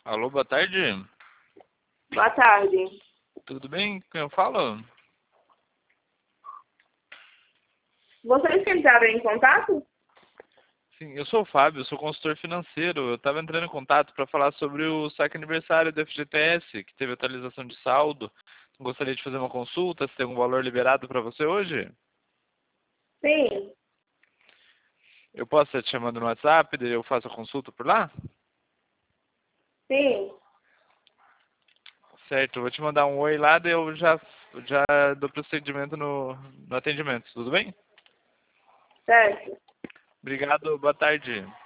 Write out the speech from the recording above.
Alô, boa tarde. Boa tarde. Tudo bem? Quem eu falo? Vocês que entraram em contato? Sim, eu sou o Fábio, sou consultor financeiro. Eu estava entrando em contato para falar sobre o saque aniversário do FGTS, que teve atualização de saldo. Gostaria de fazer uma consulta, se tem algum valor liberado para você hoje? Sim, Eu posso estar te chamando no WhatsApp, daí eu faço a consulta por lá? sim, Certo, eu vou te mandar um oi lá, daí eu já dou procedimento no atendimento, tudo bem? certo. Obrigado, boa tarde.